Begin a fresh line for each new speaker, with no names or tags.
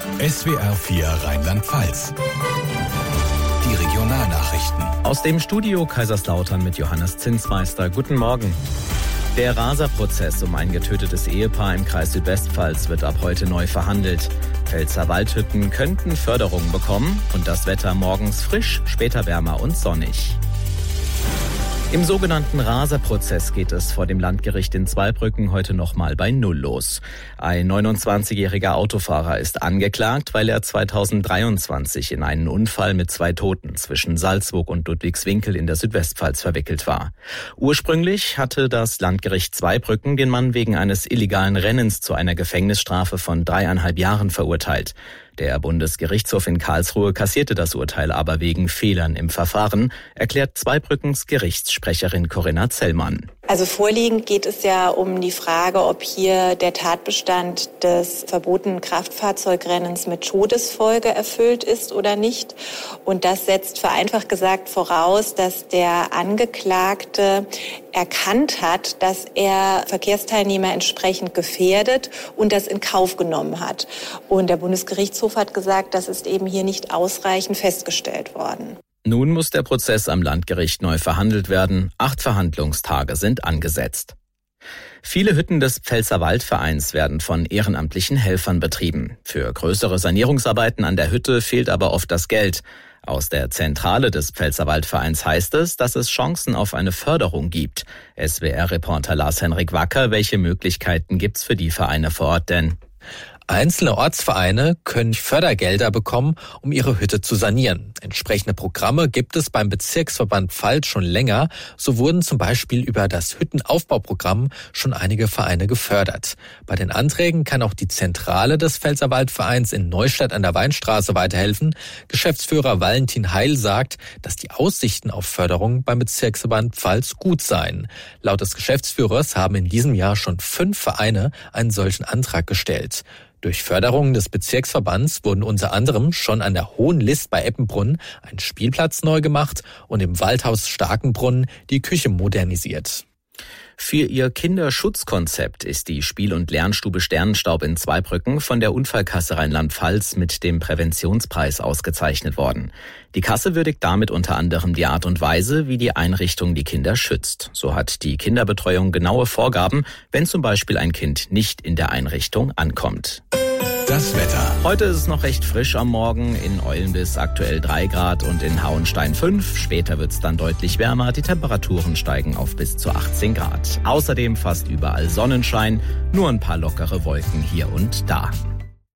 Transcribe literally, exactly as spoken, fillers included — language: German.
S W R vier Rheinland-Pfalz. Die Regionalnachrichten.
Aus dem Studio Kaiserslautern mit Johannes Zinsmeister. Guten Morgen. Der Raser-Prozess um ein getötetes Ehepaar im Kreis Südwestpfalz wird ab heute neu verhandelt. Pfälzer Waldhütten könnten Förderung bekommen und das Wetter morgens frisch, später wärmer und sonnig. Im sogenannten Raser-Prozess geht es vor dem Landgericht in Zweibrücken heute nochmal bei Null los. Ein neunundzwanzigjähriger Autofahrer ist angeklagt, weil er zweitausenddreiundzwanzig in einen Unfall mit zwei Toten zwischen Salzburg und Ludwigswinkel in der Südwestpfalz verwickelt war. Ursprünglich hatte das Landgericht Zweibrücken den Mann wegen eines illegalen Rennens zu einer Gefängnisstrafe von dreieinhalb Jahren verurteilt. Der Bundesgerichtshof in Karlsruhe kassierte das Urteil aber wegen Fehlern im Verfahren, erklärt Zweibrückens Gerichtssprecherin Corinna Zellmann.
Also vorliegend geht es ja um die Frage, ob hier der Tatbestand des verbotenen Kraftfahrzeugrennens mit Todesfolge erfüllt ist oder nicht. Und das setzt vereinfacht gesagt voraus, dass der Angeklagte erkannt hat, dass er Verkehrsteilnehmer entsprechend gefährdet und das in Kauf genommen hat. Und der Bundesgerichtshof hat gesagt, das ist eben hier nicht ausreichend festgestellt worden.
Nun muss der Prozess am Landgericht neu verhandelt werden. Acht Verhandlungstage sind angesetzt. Viele Hütten des Pfälzer Waldvereins werden von ehrenamtlichen Helfern betrieben. Für größere Sanierungsarbeiten an der Hütte fehlt aber oft das Geld. Aus der Zentrale des Pfälzer Waldvereins heißt es, dass es Chancen auf eine Förderung gibt. S W R-Reporter Lars-Henrik Wacker, welche Möglichkeiten gibt's für die Vereine vor Ort denn?
Einzelne Ortsvereine können Fördergelder bekommen, um ihre Hütte zu sanieren. Entsprechende Programme gibt es beim Bezirksverband Pfalz schon länger. So wurden zum Beispiel über das Hüttenaufbauprogramm schon einige Vereine gefördert. Bei den Anträgen kann auch die Zentrale des Pfälzer Waldvereins in Neustadt an der Weinstraße weiterhelfen. Geschäftsführer Valentin Heil sagt, dass die Aussichten auf Förderung beim Bezirksverband Pfalz gut seien. Laut des Geschäftsführers haben in diesem Jahr schon fünf Vereine einen solchen Antrag gestellt. Durch Förderungen des Bezirksverbands wurden unter anderem schon an der Hohen List bei Eppenbrunn ein Spielplatz neu gemacht und im Waldhaus Starkenbrunn die Küche modernisiert.
Für ihr Kinderschutzkonzept ist die Spiel- und Lernstube Sternenstaub in Zweibrücken von der Unfallkasse Rheinland-Pfalz mit dem Präventionspreis ausgezeichnet worden. Die Kasse würdigt damit unter anderem die Art und Weise, wie die Einrichtung die Kinder schützt. So hat die Kinderbetreuung genaue Vorgaben, wenn zum Beispiel ein Kind nicht in der Einrichtung ankommt.
Das Wetter.
Heute ist es noch recht frisch am Morgen, in Eulenbiss aktuell drei Grad und in Hauenstein fünf. Später wird es dann deutlich wärmer, die Temperaturen steigen auf bis zu achtzehn Grad. Außerdem fast überall Sonnenschein, nur ein paar lockere Wolken hier und da.